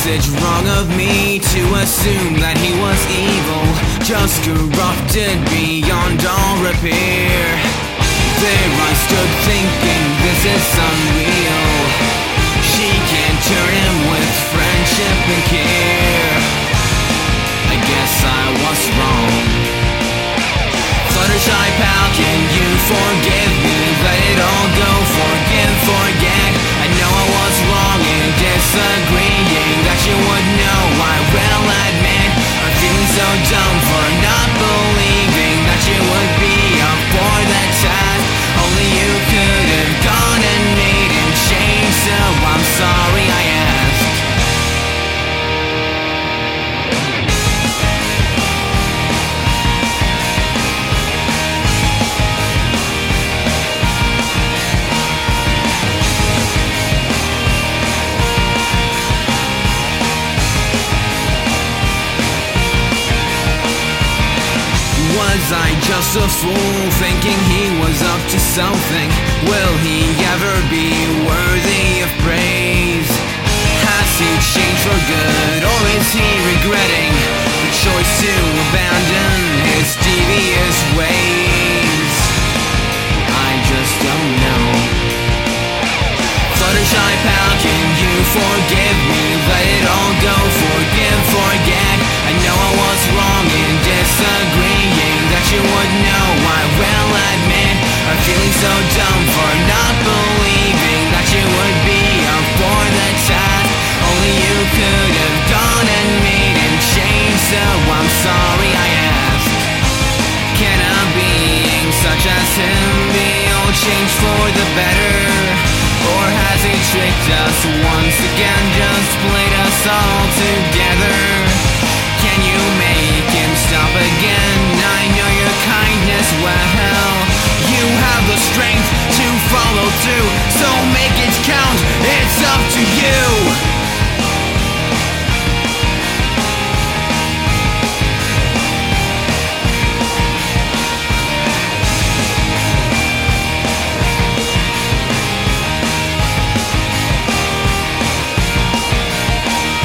Was it wrong of me to assume that he was evil, just corrupted beyond all repair? There I stood thinking, this is unreal. She can't turn him with friendship and care. I guess I was wrong. Fluttershy pal, can you forgive me? Let it all go, forgive, forget. I know I was wrong in disagreeing, that you would know, I will admit. I'm feeling so dumb for not believing that you would be up for that task. Only you could have gone and made him change, so I'm sorry I asked. Was I just a fool, thinking he was up to something? Will he ever be worthy of praise? Has he changed for good, or is he regretting the choice to abandon his devious ways? I just don't know. Fluttershy pal, can you forgive me? Let it all go, forgive, forget. I know I was wrong in disagreeing, that you would know, I will admit. I'm feeling so dumb for not believing that you would be up for the task. Only you could have gone and made him change, so I'm sorry I asked. Can a being such as him be all changed for the better? Or has he tricked us once again, just played us all together? Can you make him stop again? I know your kindness well. You have the strength to follow through, so make it count, it's up to you.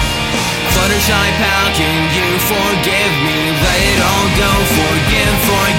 Fluttershy pal, can you forgive me? Let it all go, forgive, forget.